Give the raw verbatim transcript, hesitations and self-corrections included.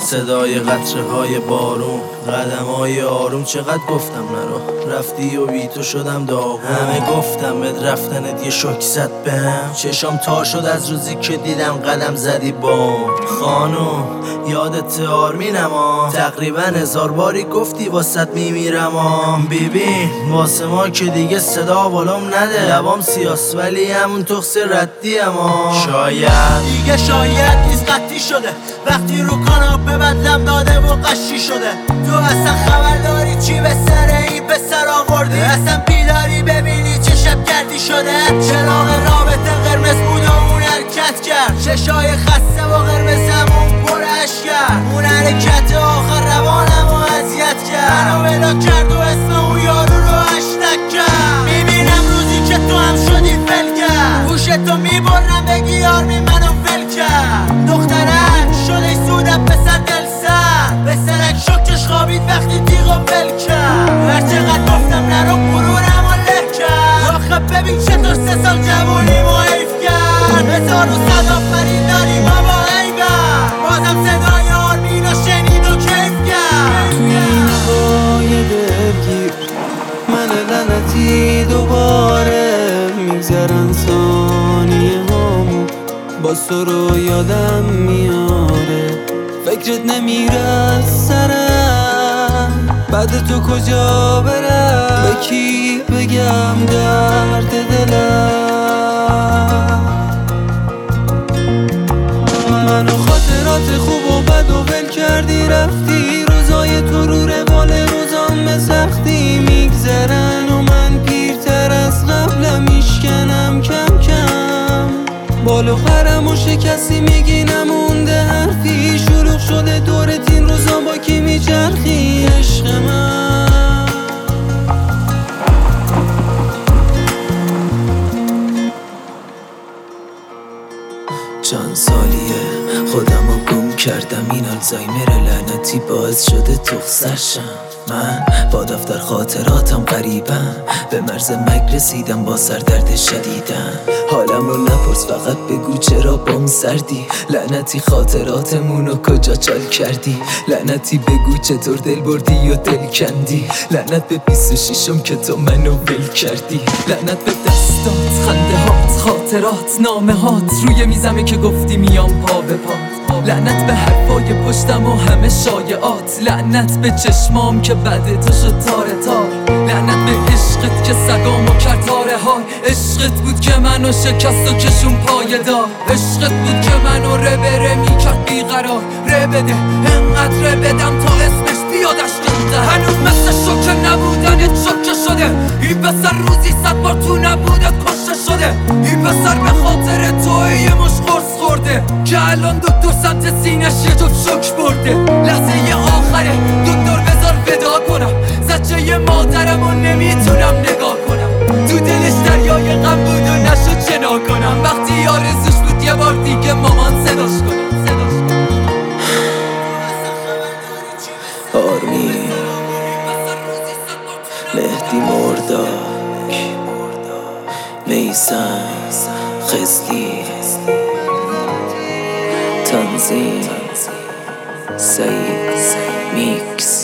صدای قطره های بارون، قدم های آروم. چقدر گفتم نرو، رفتی و بی تو شدم داغون. همه گفتم بد رفتنت یه شوک زد بهم. چشام تا شد از روزی که دیدم قدم زدی بام. خانم یادت آرمینم ها، تقریبا هزار باری گفتی واسط میمیرم ها. ببین واسه ما که دیگه صدا ولم نده، لبام سیاس ولی همون تخس ردی اما شاید دیگه شاید نیست قطعی شده، وقتی رو کاناپه بدلم داده و قشی شده. تو اصلا خبر داری چی به سر این پسر آوردی؟ اصلا بیداری ببینی چه شب گردی شده؟ چراغ رابطه قرمز بود و اون حرکت کرد، چشای خسته و قرمزمون پر عشق کرد. اون حرکت آخر روانم و اذیت کرد، منو ولا کرد و اسم اون یارو رو هشتگ کرد. میبینم روزی که تو هم شدی فل کرد، گوشتو میبرم بگی آرمین منو فل کرد. دخترک شده سودم پسر دل سر، پسرک شکش خوابید وقتی تیغو فل کرد. هر چقدر گفتم نرو غرورم و له کرد، آخه ببین چطور سه سال جوونی و حیف کرد. هزار و صد آفرین داری بابا ایبر، بازم صدای آرمینو شنید و کیف کرد. توی این هوای دلگیر من لعنتی دوباره میگذرن ثانیه هامو، باز تو رو یادم میاره. فکرت نمیره از سرم، بعد تو کجا برم؟ به کی بگم درد دلم؟ منو خاطرات خوب و بد و ول کردی رفتی، روزای تو رو روال روزام به سختی میگذرن و من پیرتر از قبلم میشکنم کم کم. بال و پرم و شکستی میگی نمونده حرفی، شلوغ شده دورت این روزا با کی میچرخی عشق من؟ چند سالیه خودم رو گم کردم، این آلزایمر لعنتی باعث شده تخصشم. من با دفتر خاطراتم قریبم، به مرز مرگ رسیدم با سردرد شدیدم. حالم رو نپرس فقط بگو چرا بام سردی، لعنتی خاطراتمونو کجا چال کردی؟ لعنتی بگو چطور دل بردی و دل کندی؟ لعنت به بیست و شیشم که تو منو ول کردی. لعنت به دستات، خنده هات، خاطرات، نامه هات روی میزمه که گفتی میام پا به پا. لعنت به حرفای پشتم و همه شایعات، لعنت به چشمام که بعد تو شد تاره تار. لعنت به عشقت که سگامو کرد تاره های، عشقت بود که منو شکست و کشون پایه دار. عشقت بود که منو ره بره میکرد بیقرار. ره بده انقدر ره بدم تا اسمش بیادش کنده، هنوز مثل شوکه نبودنت شوکه شده. این پسر روزی صد بار تو نبودت کشته شده، این پسر به خاطر تو یه مش قرص خورده که الان دکتر سمت سینش یه جفت شوک برده. لحظه آخره دکتر بذار ودا کنم، زچه مادرم و نمیتونم نگاه کنم. تو دلش دریای غم بود و نشد شنا کنم، وقتی آرزوش بود یه بار دیگه مامان صداش کنم. آرمین مهدی مرداک میسم خزلی تنظیم سعید میکس